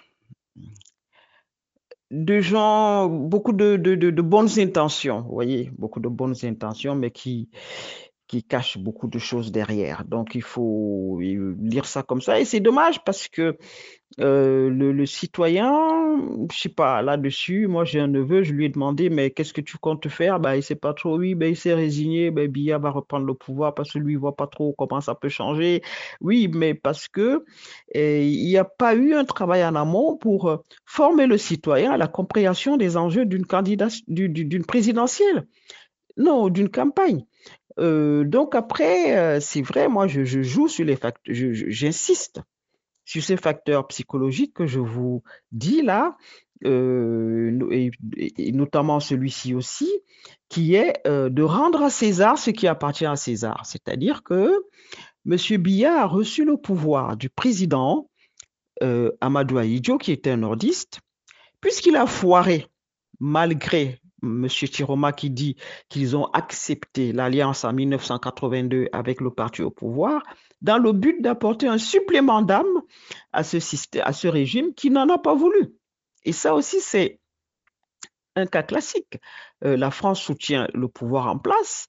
de gens, beaucoup de, de, de, de bonnes intentions, vous voyez, beaucoup de bonnes intentions, mais qui, qui cachent beaucoup de choses derrière. Donc, il faut lire ça comme ça. Et c'est dommage parce que euh, le, le citoyen, je sais pas, là-dessus, moi j'ai un neveu, je lui ai demandé, mais qu'est-ce que tu comptes faire? Ben, il sait pas trop, oui, ben, il s'est résigné, ben, Biya va reprendre le pouvoir parce que lui, il voit pas trop comment ça peut changer. Oui, mais parce que eh, il n'y a pas eu un travail en amont pour euh, former le citoyen à la compréhension des enjeux d'une candidature, d'une présidentielle, non, d'une campagne. Euh, donc après, euh, c'est vrai, moi je, je joue sur les facteurs, j'insiste sur ces facteurs psychologiques que je vous dis là, euh, et, et notamment celui-ci aussi, qui est euh, de rendre à César ce qui appartient à César. C'est-à-dire que M. Biya a reçu le pouvoir du président euh, Amadou Ahidjo, qui était un nordiste, puisqu'il a foiré, malgré M. Chiroma qui dit qu'ils ont accepté l'alliance en mille neuf cent quatre-vingt-deux avec le parti au pouvoir, dans le but d'apporter un supplément d'âme à ce système, à ce régime qui n'en a pas voulu. Et ça aussi, c'est un cas classique. Euh, la France soutient le pouvoir en place,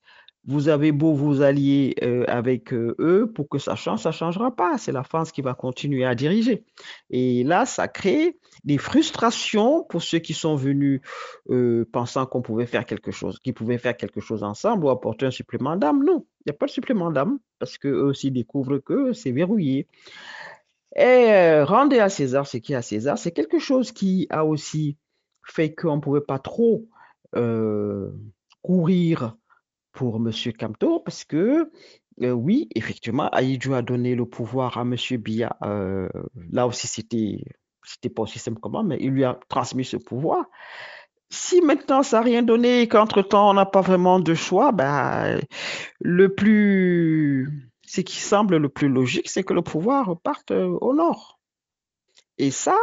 Vous avez beau vous allier euh, avec euh, eux pour que ça change, ça ne changera pas. C'est la France qui va continuer à diriger. Et là, ça crée des frustrations pour ceux qui sont venus euh, pensant qu'on pouvait faire quelque chose, qu'ils pouvaient faire quelque chose ensemble ou apporter un supplément d'âme. Non, il n'y a pas de supplément d'âme parce qu'eux aussi découvrent que c'est verrouillé. Et euh, rendez à César ce qui est à César, c'est quelque chose qui a aussi fait qu'on ne pouvait pas trop euh, courir pour Monsieur Kamto parce que euh, oui, effectivement, Ahidjo a donné le pouvoir à Monsieur Biya. Euh, là aussi, c'était c'était pas aussi simple comment, mais il lui a transmis ce pouvoir. Si maintenant ça n'a rien donné et qu'entre-temps on n'a pas vraiment de choix, ben, le plus, ce qui semble le plus logique, c'est que le pouvoir reparte euh, au nord. Et ça,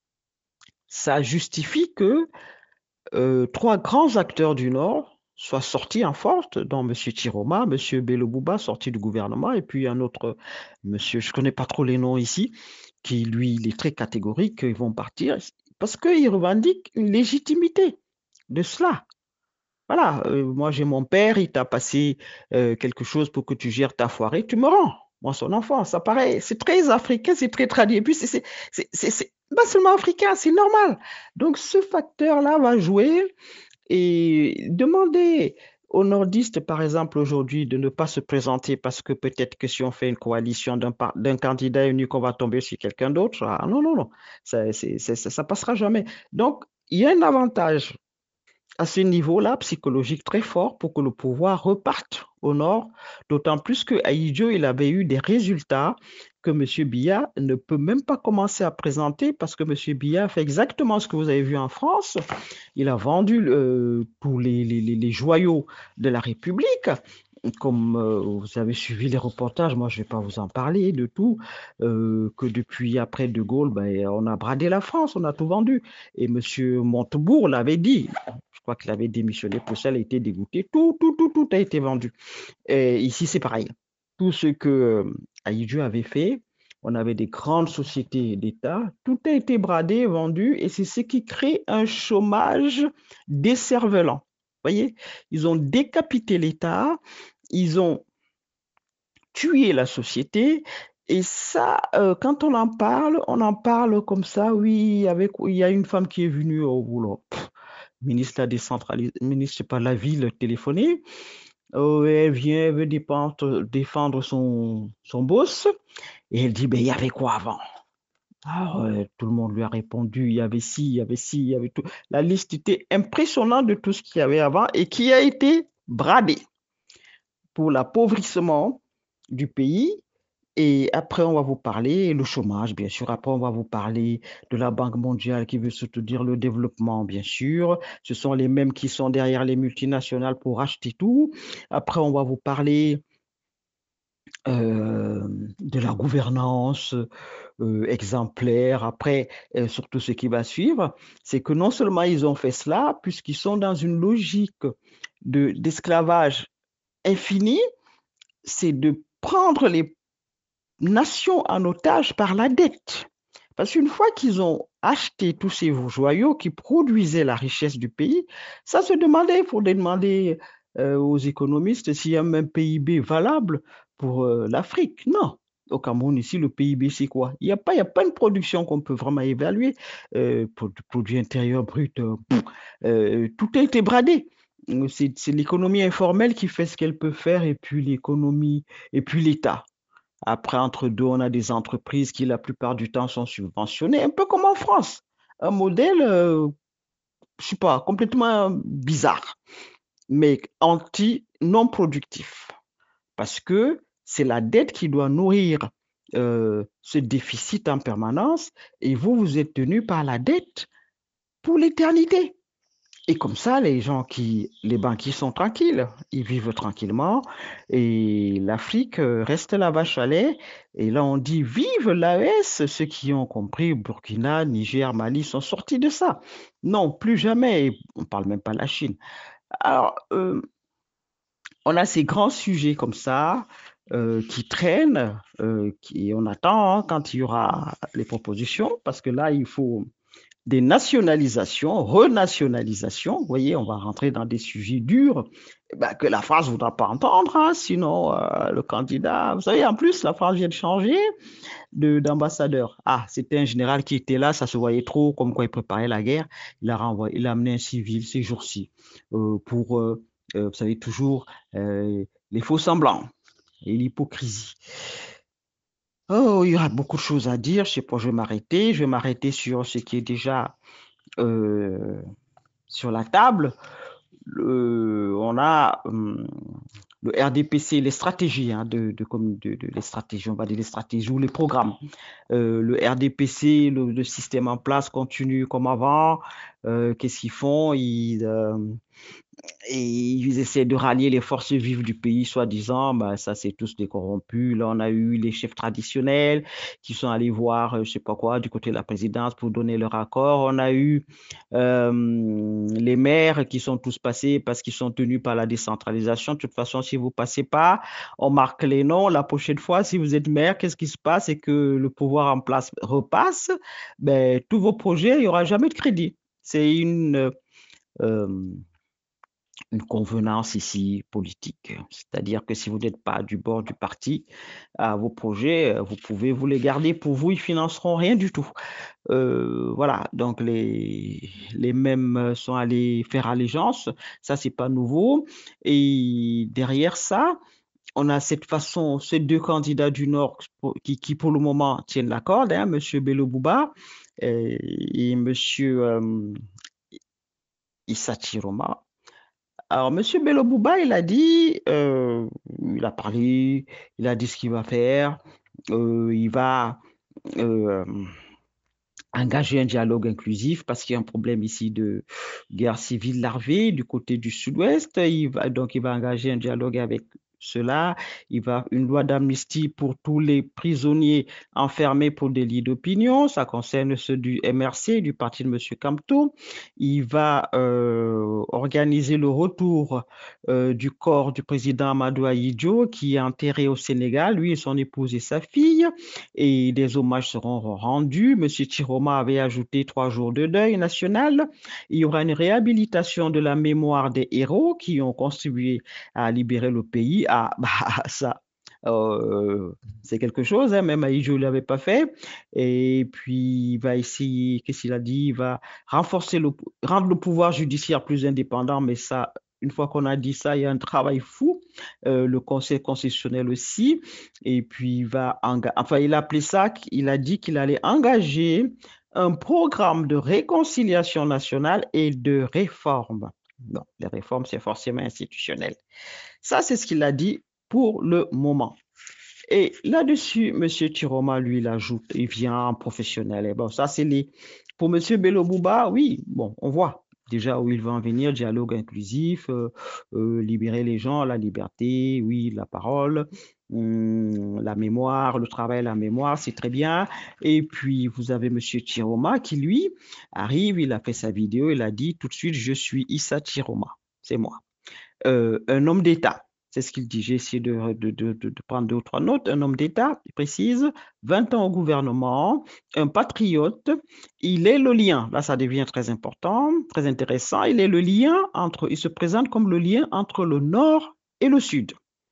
ça justifie que euh, trois grands acteurs du Nord soient sortis en force, dont M. Chiroma, M. Belobouba, sorti du gouvernement, et puis un autre monsieur, je ne connais pas trop les noms ici, qui lui, il est très catégorique, ils vont partir, parce qu'ils revendiquent une légitimité de cela. Voilà, euh, moi j'ai mon père, il t'a passé euh, quelque chose pour que tu gères ta foirée, tu me rends. Moi, son enfant, ça paraît, c'est très africain, c'est très traditionnel. Et puis, c'est c'est- c'est- c'est pas seulement africain, c'est normal. Donc, ce facteur-là va jouer et demander aux nordistes, par exemple, aujourd'hui, de ne pas se présenter parce que peut-être que si on fait une coalition d'un par- d'un candidat unique, on va tomber sur quelqu'un d'autre. Ah, non, non, non, ça, c'est- c'est- ça, ça passera jamais. Donc, il y a un avantage à ce niveau-là psychologique très fort pour que le pouvoir reparte au nord, d'autant plus que Ahidjo, il avait eu des résultats que M. Biya ne peut même pas commencer à présenter parce que M. Biya fait exactement ce que vous avez vu en France. Il a vendu euh, tous les, les, les, joyaux de la République. Comme euh, vous avez suivi les reportages, moi je ne vais pas vous en parler de tout, euh, que depuis après De Gaulle, ben, on a bradé la France, on a tout vendu. Et M. Montebourg l'avait dit, je crois qu'il avait démissionné pour ça, il a été dégoûté. Tout, tout, tout, tout a été vendu. Et ici, c'est pareil. Tout ce que euh, Ahidjo avait fait, on avait des grandes sociétés d'État, tout a été bradé, vendu, et c'est ce qui crée un chômage décervelant. Vous voyez, ils ont décapité l'État, ils ont tué la société, et ça, euh, quand on en parle, on en parle comme ça, oui, avec, il y a une femme qui est venue au boulot. Pff, ministre de la décentralisation, ministre, je sais pas, la ville téléphonée. Euh, elle vient, elle veut défendre, défendre son, son boss. Et elle dit, ben, il y avait quoi avant? Ah ouais, tout le monde lui a répondu, il y avait ci, il y avait ci, il y avait tout. La liste était impressionnante de tout ce qu'il y avait avant et qui a été bradé pour l'appauvrissement du pays. Et après, on va vous parler, le chômage, bien sûr. Après, on va vous parler de la Banque mondiale qui veut soutenir le développement, bien sûr. Ce sont les mêmes qui sont derrière les multinationales pour acheter tout. Après, on va vous parler euh, de la gouvernance euh, exemplaire. Après, euh, surtout ce qui va suivre, c'est que non seulement ils ont fait cela, puisqu'ils sont dans une logique de, d'esclavage infini, c'est de prendre les nations en otage par la dette. Parce qu'une fois qu'ils ont acheté tous ces joyaux qui produisaient la richesse du pays, ça se demandait, il faudrait demander euh, aux économistes s'il y a même P I B valable pour euh, l'Afrique. Non. Au Cameroun, ici, le P I B, c'est quoi? Il n'y a pas, il y a pas une production qu'on peut vraiment évaluer. Euh, pour le produit intérieur brut, euh, euh, tout a été bradé. C'est c'est l'économie informelle qui fait ce qu'elle peut faire et puis l'économie et puis l'État. Après, entre deux, on a des entreprises qui, la plupart du temps, sont subventionnées, un peu comme en France. Un modèle, euh, je sais pas, complètement bizarre, mais anti, non productif. Parce que c'est la dette qui doit nourrir euh, ce déficit en permanence et vous, vous êtes tenu par la dette pour l'éternité. Et comme ça, les gens qui, les banquiers sont tranquilles, ils vivent tranquillement et l'Afrique euh, reste la vache à lait. Et là, on dit vive l'A E S, ceux qui ont compris, Burkina, Niger, Mali sont sortis de ça. Non, plus jamais. On ne parle même pas de la Chine. Alors, euh, on a ces grands sujets comme ça euh, qui traînent, euh, qui, on attend hein, quand il y aura les propositions, parce que là, il faut des nationalisations, renationalisations. Vous voyez, on va rentrer dans des sujets durs. ben, que la France ne voudra pas entendre, hein, sinon euh, le candidat, vous savez, en plus, la France vient de changer de, d'ambassadeur. Ah, c'était un général qui était là, ça se voyait trop, comme quoi il préparait la guerre. Il a renvoyé, il a amené un civil ces jours-ci euh, pour, euh, euh, vous savez, toujours euh, les faux semblants et l'hypocrisie. Oh, il y aura beaucoup de choses à dire. Je sais pas, je vais m'arrêter. Je vais m'arrêter sur ce qui est déjà euh, sur la table. Le- on a hum, le R D P C, les stratégies hein, de, de, de, de, les stratégies, on va dire les stratégies ou les programmes. Euh, le R D P C, le, le, système en place continue comme avant. Euh, Qu'est-ce qu'ils font? Ils, euh, et ils essaient de rallier les forces vives du pays, soi-disant, ben, ça c'est tous des corrompus. Là, on a eu les chefs traditionnels qui sont allés voir, euh, je sais pas quoi, du côté de la présidence pour donner leur accord. On a eu euh, les maires qui sont tous passés parce qu'ils sont tenus par la décentralisation. De toute façon, si vous passez pas, on marque les noms. La prochaine fois, si vous êtes maire, qu'est-ce qui se passe? C'est que le pouvoir en place repasse. Ben, tous vos projets, il n'y aura jamais de crédit. C'est une, euh, une convenance ici politique. C'est-à-dire que si vous n'êtes pas du bord du parti, à vos projets, euh, vous pouvez vous les garder pour vous, ils financeront rien du tout. Euh, voilà, donc les, les mêmes sont allés faire allégeance, ça c'est pas nouveau. Et derrière ça, on a cette façon, ces deux candidats du Nord qui, qui pour le moment tiennent la corde, hein, M. Bello Bouba et, et M. Euh, Issa Chiroma. Alors, Monsieur Bello Bouba, il a dit, euh, il a parlé, il a dit ce qu'il va faire. Euh, il va euh, engager un dialogue inclusif parce qu'il y a un problème ici de guerre civile larvée du côté du sud-ouest. Il va, donc, il va engager un dialogue avec cela. Il va une loi d'amnistie pour tous les prisonniers enfermés pour délit d'opinion. Ça concerne ceux du M R C, du parti de M. Kamto. Il va euh, organiser le retour euh, du corps du président Amadou Ahidjo qui est enterré au Sénégal, lui et son épouse et sa fille. Et des hommages seront rendus. M. Chiroma avait ajouté trois jours de deuil national. Il y aura une réhabilitation de la mémoire des héros qui ont contribué à libérer le pays. Ah, bah, ça, euh, c'est quelque chose, hein, même Aïdjo ne l'avait pas fait. Et puis, il va essayer, qu'est-ce qu'il a dit? Il va renforcer le, rendre le pouvoir judiciaire plus indépendant, mais ça, une fois qu'on a dit ça, il y a un travail fou. Euh, le Conseil constitutionnel aussi. Et puis, il va, enfin, il a appelé ça, il a dit qu'il allait engager un programme de réconciliation nationale et de réforme. Non, les réformes, c'est forcément institutionnel. Ça, c'est ce qu'il a dit pour le moment. Et là-dessus, M. Chiroma, lui, il ajoute, il vient en professionnel. Et bon, ça, c'est les. Pour M. Bello Bouba, oui, bon, on voit déjà où il va en venir, dialogue inclusif, euh, euh, libérer les gens, la liberté, oui, la parole, hum, la mémoire, le travail, la mémoire, c'est très bien. Et puis, vous avez M. Chiroma qui, lui, arrive, il a fait sa vidéo, il a dit tout de suite, je suis Issa Chiroma, c'est moi. Euh, un homme d'État. C'est ce qu'il dit. J'ai essayé de, de, de, de, prendre deux ou trois notes. Un homme d'État, il précise, vingt ans au gouvernement, un patriote. Il est le lien, là ça devient très important, très intéressant. Il est le lien entre, il se présente comme le lien entre le Nord et le Sud.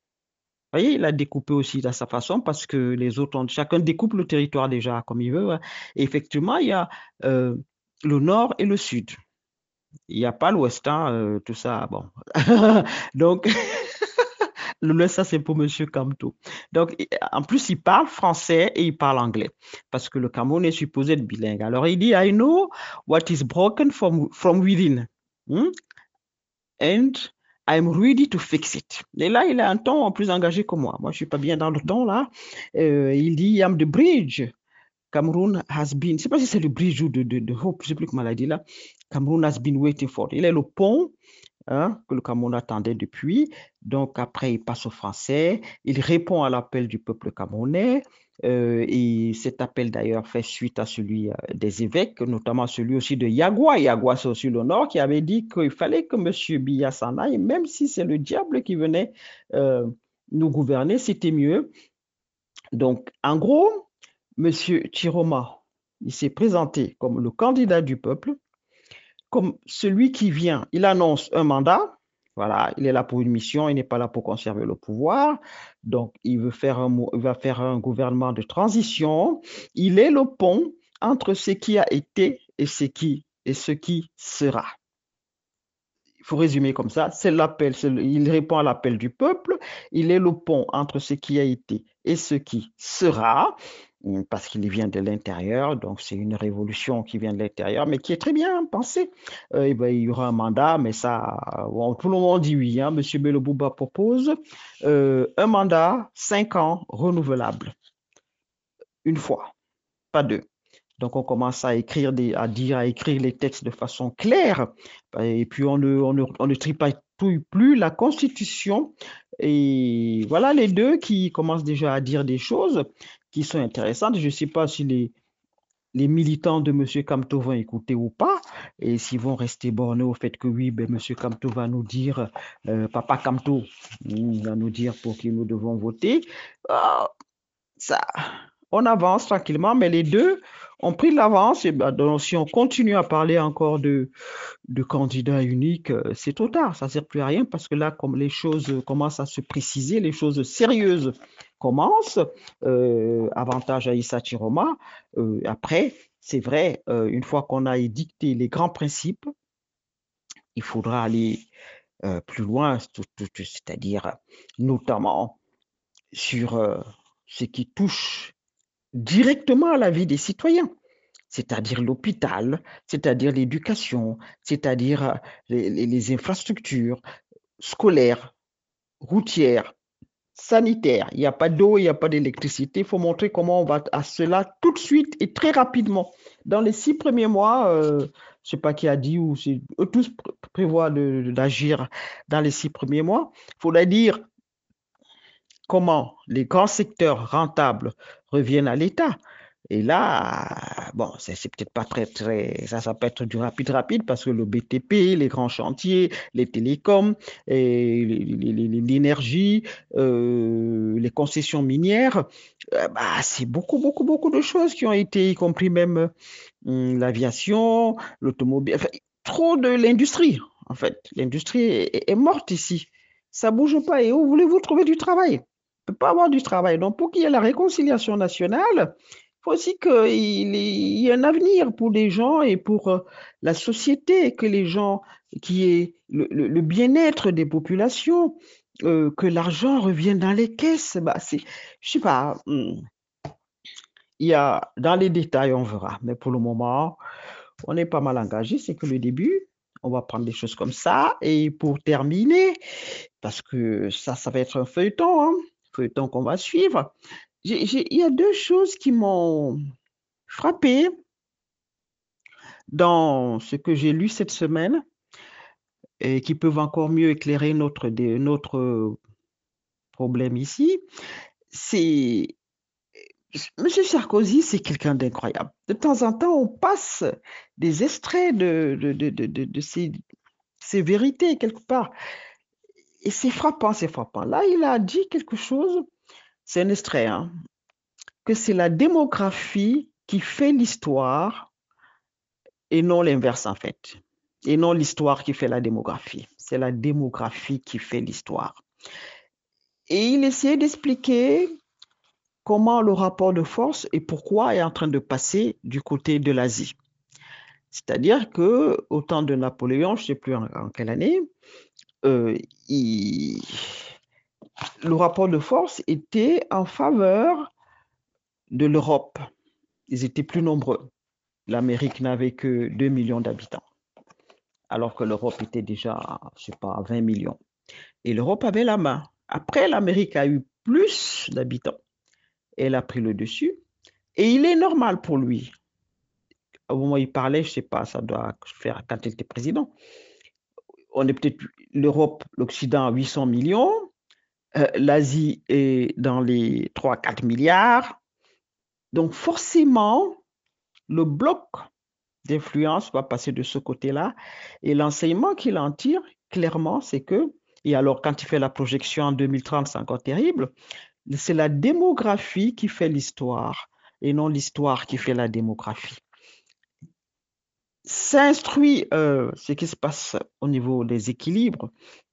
Vous voyez, il a découpé aussi de sa façon parce que les autres, ont, chacun découpe le territoire déjà comme il veut. Hein. Et effectivement, il y a euh, le Nord et le Sud. Il n'y a pas l'Ouest, hein, euh, tout ça. Bon. Donc, le ça, c'est pour Monsieur Kamto. Donc, en plus, il parle français et il parle anglais parce que le Cameroun est supposé être bilingue. Alors, il dit, I know what is broken from, from within. Hmm? And I'm ready to fix it. Et là, il a un ton plus engagé que moi. Moi, je ne suis pas bien dans le ton, là. Euh, il dit, I'm the bridge. Cameroun has been, je ne sais pas si c'est le bridge ou de, de, de Hope, je ne sais plus comment il a dit là. Cameroun has been waiting for. Il est le pont hein, que le Cameroun attendait depuis. Donc après, il passe au français. Il répond à l'appel du peuple camerounais. Euh, et cet appel d'ailleurs fait suite à celui euh, des évêques, notamment celui aussi de Yagua. Yagua, c'est aussi le Nord, qui avait dit qu'il fallait que M. Biya s'en aille, même si c'est le diable qui venait euh, nous gouverner, c'était mieux. Donc, en gros, M. Chiroma, il s'est présenté comme le candidat du peuple, comme celui qui vient, il annonce un mandat, Voilà, il est là pour une mission, il n'est pas là pour conserver le pouvoir. Donc, il veut faire un, il va faire un gouvernement de transition. Il est le pont entre ce qui a été et ce qui, et ce qui sera. Il faut résumer comme ça, c'est l'appel, il répond à l'appel du peuple, il est le pont entre ce qui a été et ce qui sera, parce qu'il vient de l'intérieur, donc c'est une révolution qui vient de l'intérieur, mais qui est très bien pensée. Euh, et ben, il y aura un mandat, mais ça, bon, tout le monde dit oui. Hein. Monsieur Belobouba propose euh, un mandat, cinq ans, renouvelable, une fois, pas deux. Donc, on commence à écrire, des, à dire, à écrire les textes de façon claire. Et puis, on ne, on ne, on ne tripatouille plus la Constitution. Et voilà les deux qui commencent déjà à dire des choses qui sont intéressantes. Je ne sais pas si les, les militants de M. Kamto vont écouter ou pas, et s'ils vont rester bornés au fait que oui, ben, M. Kamto va nous dire, euh, Papa Kamto va nous dire pour qui nous devons voter. Ah, ça, on avance tranquillement, mais les deux ont pris de l'avance. Et ben, donc, si on continue à parler encore de, de candidats uniques, euh, c'est trop tard. Ça ne sert plus à rien parce que là, comme les choses commencent à se préciser, les choses sérieuses commencent. Euh, avantage à Issa Chiroma. Euh, après, c'est vrai, euh, une fois qu'on a édicté les grands principes, il faudra aller euh, plus loin, c'est-à-dire notamment sur euh, ce qui touche directement à la vie des citoyens, c'est-à-dire l'hôpital, c'est-à-dire l'éducation, c'est-à-dire les, les- les infrastructures scolaires, routières, sanitaires. Il n'y a pas d'eau, il n'y a pas d'électricité. Il faut montrer comment on va à cela tout de suite et très rapidement. Dans les six premiers mois, euh, je ne sais pas qui a dit, ou c'est eux tous pr- prévoient de- d'agir dans les six premiers mois. Il faudra dire comment les grands secteurs rentables reviennent à l'État. Et là, bon, c'est c'est peut-être pas très, très, ça, ça peut être du rapide, rapide, parce que le B T P, les grands chantiers, les télécoms, et les- les- les- l'énergie, euh, les concessions minières, euh, bah, c'est beaucoup, beaucoup, beaucoup de choses qui ont été, y compris même hum, l'aviation, l'automobile, enfin, trop de l'industrie, en fait. L'industrie est, est morte ici. Ça bouge pas. Et où voulez-vous trouver du travail? On ne peut pas avoir du travail. Donc, pour qu'il y ait la réconciliation nationale, il faut aussi qu'il y ait un avenir pour les gens et pour euh, la société, que les gens, qui est le, le- le bien-être des populations, euh, que l'argent revienne dans les caisses. Bah, c'est, je sais pas, hum, il y a, dans les détails, on verra. Mais pour le moment, on est pas mal engagé. C'est que le début. On va prendre des choses comme ça. Et pour terminer, parce que ça, ça va être un feuilleton, hein, feuilleton qu'on va suivre. J'ai- j'ai- Il y a deux choses qui m'ont frappé dans ce que j'ai lu cette semaine et qui peuvent encore mieux éclairer notre, dé- notre problème ici. C'est Monsieur Sarkozy, c'est quelqu'un d'incroyable. De temps en temps, on passe des extraits de, de, de, de, de- de ces, ces vérités quelque part. Et c'est frappant, c'est frappant. Là, il a dit quelque chose, c'est un extrait, hein, que c'est la démographie qui fait l'histoire et non l'inverse en fait. Et non l'histoire qui fait la démographie. C'est la démographie qui fait l'histoire. Et il essayait d'expliquer comment le rapport de force et pourquoi est en train de passer du côté de l'Asie. C'est-à-dire que au temps de Napoléon, je ne sais plus en, en quelle année, euh, il- le rapport de force était en faveur de l'Europe. Ils étaient plus nombreux. L'Amérique n'avait que deux millions d'habitants, alors que l'Europe était déjà, je sais pas, vingt millions. Et l'Europe avait la main. Après, l'Amérique a eu plus d'habitants. Elle a pris le dessus. Et il est normal pour lui. Au moment où il parlait, je ne sais pas, ça doit faire quand il était président. On est peut-être l'Europe, l'Occident, huit cents millions. Euh, L'Asie est dans les trois quatre milliards. Donc, forcément, le bloc d'influence va passer de ce côté-là. Et l'enseignement qu'il en tire, clairement, c'est que, et alors quand il fait la projection en deux mille trente, c'est encore terrible, c'est la démographie qui fait l'histoire et non l'histoire qui fait la démographie. Ça instruit euh, ce qui se passe au niveau des équilibres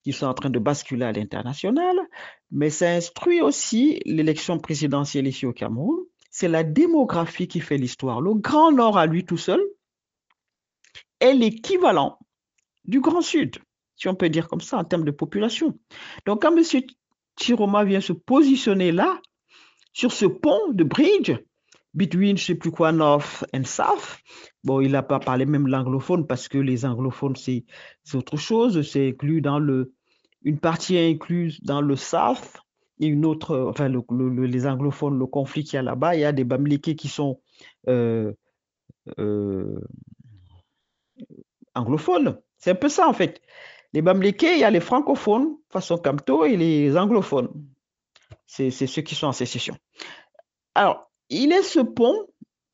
qui sont en train de basculer à l'international, mais ça instruit aussi l'élection présidentielle ici au Cameroun. C'est la démographie qui fait l'histoire. Le Grand Nord à lui tout seul est l'équivalent du Grand Sud, si on peut dire comme ça en termes de population. Donc quand M. Chiroma vient se positionner là, sur ce pont de bridge, between je ne sais plus quoi, North and South, bon, il n'a pas parlé même l'anglophone parce que les anglophones, c'est autre chose, c'est inclus dans le, une partie est incluse dans le South et une autre, enfin, le, le, les anglophones, le conflit qu'il y a là-bas, il y a des Bamileke qui sont euh, euh, anglophones. C'est un peu ça en fait. Les Bamileke, il y a les francophones, façon Camto, et les anglophones. C'est ceux qui sont en sécession. Alors, il est ce pont,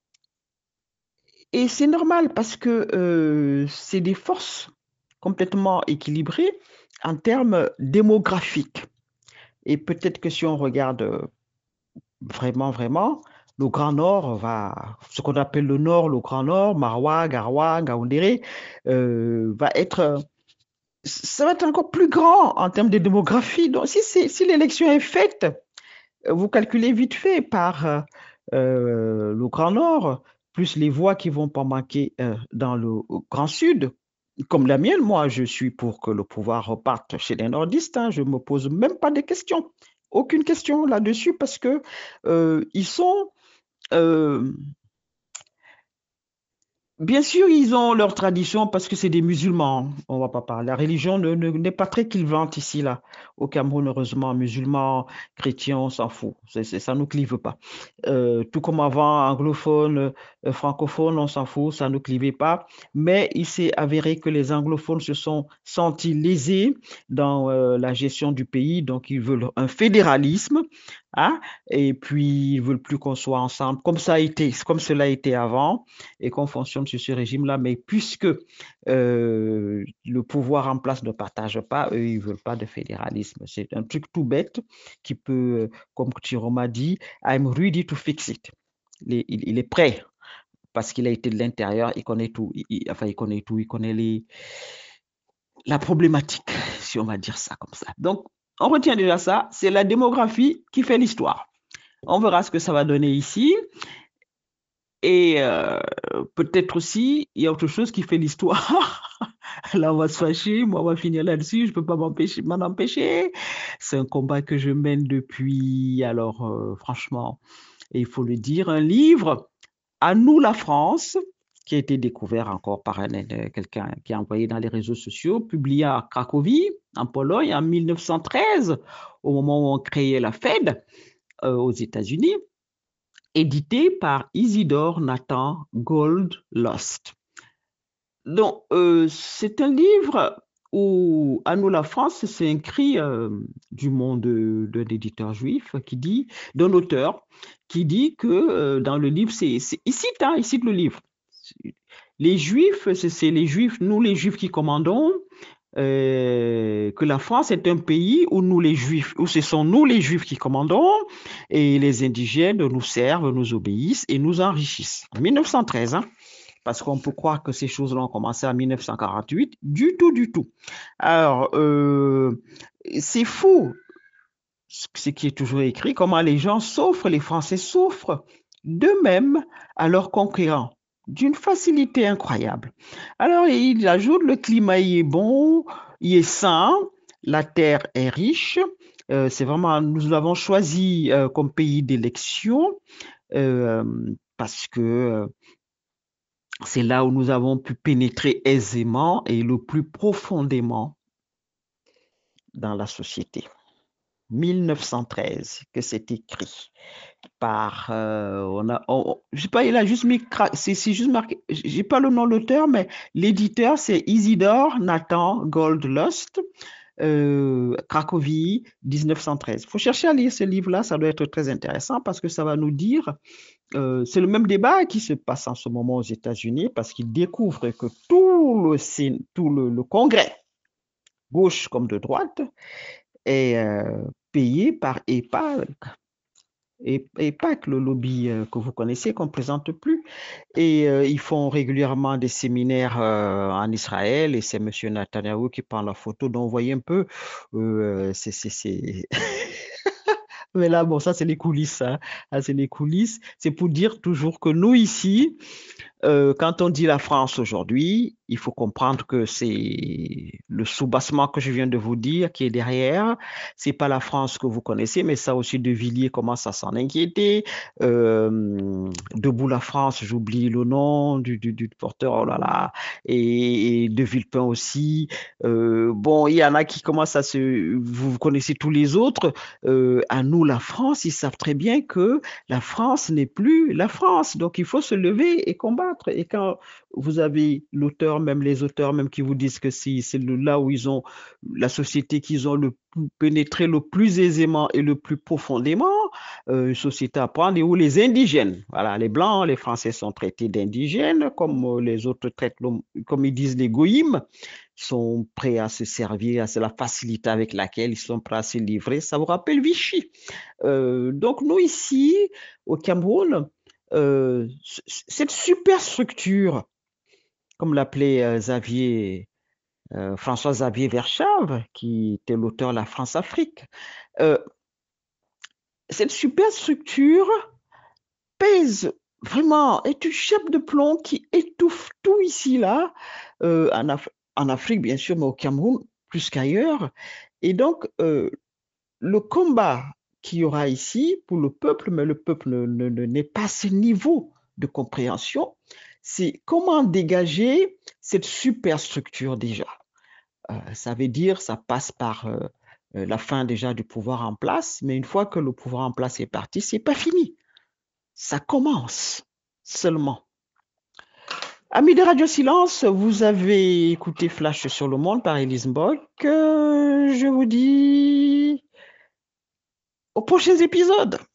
et c'est normal parce que euh, c'est des forces complètement équilibrées en termes démographiques. Et peut-être que si on regarde euh, vraiment, vraiment, le Grand Nord va, ce qu'on appelle le Nord, le Grand Nord, Maroua, Garoua, Gaoundéré, euh, va être, ça va être encore plus grand en termes de démographie. Donc, si, si l'élection est faite, vous calculez vite fait par euh, euh, le Grand Nord, plus les voix qui vont pas manquer euh, dans le Grand Sud. Comme la mienne, moi, je suis pour que le pouvoir reparte chez les nordistes. Hein, je ne me pose même pas de questions. Aucune question là-dessus parce que euh, ils sont euh, bien sûr, ils ont leur tradition parce que c'est des musulmans. On va pas parler. La religion ne, ne- n'est pas très clivante ici, là. Au Cameroun, heureusement, musulmans, chrétiens, on s'en fout. C'est, c'est- ça nous clive pas. Euh, tout comme avant, anglophone, euh, francophone, on s'en fout, ça ne clivait pas. Mais il s'est avéré que les anglophones se sont sentis lésés dans euh, la gestion du pays. Donc, ils veulent un fédéralisme. Hein, et puis, ils veulent plus qu'on soit ensemble, comme ça a été, comme cela a été avant et qu'on fonctionne sur ce régime-là. Mais puisque euh, le pouvoir en place ne partage pas, eux, ils ne veulent pas de fédéralisme. C'est un truc tout bête qui peut, comme Chiroma dit, I'm ready to fix it. Il est, il, il est prêt parce qu'il a été de l'intérieur, il connaît tout. Il, il, enfin, il connaît tout, il connaît les, la problématique, si on va dire ça comme ça. Donc, on retient déjà ça, c'est la démographie qui fait l'histoire. On verra ce que ça va donner ici. Et euh, peut-être aussi, il y a autre chose qui fait l'histoire. Là, on va se fâcher, moi, on va finir là-dessus, je ne peux pas m'empêcher, m'en empêcher. C'est un combat que je mène depuis, alors euh, franchement, et il faut le dire, un livre, À nous la France, qui a été découvert encore par un, euh, quelqu'un qui a envoyé dans les réseaux sociaux, publié à Cracovie, en Pologne, en mille neuf cent treize, au moment où on créait la Fed euh, aux États-Unis, édité par Isidore Nathan Goldlust. Donc, euh, c'est un livre où, à nous la France, c'est un cri euh, du monde d'un éditeur juif qui dit, d'un auteur, qui dit que euh, dans le livre, c'est, c'est, il cite, hein, il cite le livre. Les juifs, c'est, c'est les juifs, nous les juifs qui commandons, euh, que la France est un pays où nous les juifs, où ce sont nous les juifs qui commandons et les indigènes nous servent, nous obéissent et nous enrichissent. En mille neuf cent treize, hein, parce qu'on peut croire que ces choses-là ont commencé en mille neuf cent quarante-huit, du tout, du tout. Alors, euh, c'est fou ce qui est toujours écrit, comment les gens souffrent, les Français souffrent d'eux-mêmes à leurs concurrents, d'une facilité incroyable. Alors, il ajoute, le climat y est bon, il est sain, la terre est riche, euh, c'est vraiment, nous l'avons choisi euh, comme pays d'élection euh, parce que euh, c'est là où nous avons pu pénétrer aisément et le plus profondément dans la société. mille neuf cent treize que c'est écrit par euh, on a on- je sais pas, il a juste mis c'est c'est juste marqué, j'ai pas le nom de l'auteur, mais l'éditeur c'est Isidore Nathan Goldlust, euh, Cracovie mille neuf cent treize. Il faut chercher à lire ce livre-là, ça doit être très intéressant parce que ça va nous dire euh, c'est le même débat qui se passe en ce moment aux États-Unis parce qu'ils découvrent que tout le tout le, le Congrès, gauche comme de droite, est euh, payé par EPA, Et, et pas que le lobby euh, que vous connaissez, qu'on ne présente plus. Et euh, ils font régulièrement des séminaires euh, en Israël et c'est M. Netanyahu qui prend la photo. Donc, vous voyez un peu, euh, c'est, c'est, c'est... Mais là, bon, ça, c'est les coulisses. Hein. Ah, c'est les coulisses. C'est pour dire toujours que nous, ici, euh, quand on dit la France aujourd'hui, il faut comprendre que c'est le soubassement que je viens de vous dire qui est derrière. C'est pas la France que vous connaissez, mais ça aussi, De Villiers commence à s'en inquiéter. Euh, Debout la France, j'oublie le nom du, du, du porteur, oh là là, et, et De Villepin aussi. Euh, bon, il y en a qui commencent à se... Vous connaissez tous les autres. Euh, à nous, la France, ils savent très bien que la France n'est plus la France. Donc, il faut se lever et combattre. Et quand vous avez l'auteur, même les auteurs, même qui vous disent que si c'est là où ils ont la société qu'ils ont le pénétré le plus aisément et le plus profondément, euh, une société à prendre, et où les indigènes, voilà, les Blancs, les Français sont traités d'indigènes, comme euh, les autres traitent, comme ils disent les goïms, sont prêts à se servir, c'est la facilité avec laquelle ils sont prêts à se livrer. Ça vous rappelle Vichy. Euh, donc, nous, ici, au Cameroun, euh, cette superstructure, comme l'appelait euh, Xavier, euh, François Xavier Verschave, qui était l'auteur de La France-Afrique, euh, cette superstructure pèse vraiment, est une chape de plomb qui étouffe tout ici, là, euh, en, Af en, Afrique, bien sûr, mais au Cameroun, plus qu'ailleurs. Et donc, euh, le combat qu'il y aura ici pour le peuple, mais le peuple ne, ne, ne, n'est pas à ce niveau de compréhension, c'est comment dégager cette superstructure déjà. Euh, ça veut dire, ça passe par euh, la fin déjà du pouvoir en place, mais une fois que le pouvoir en place est parti, c'est pas fini. Ça commence seulement. Amis de Radio Silence, vous avez écouté Flash sur le monde par Elise Mbok. Euh, je vous dis aux prochains épisodes.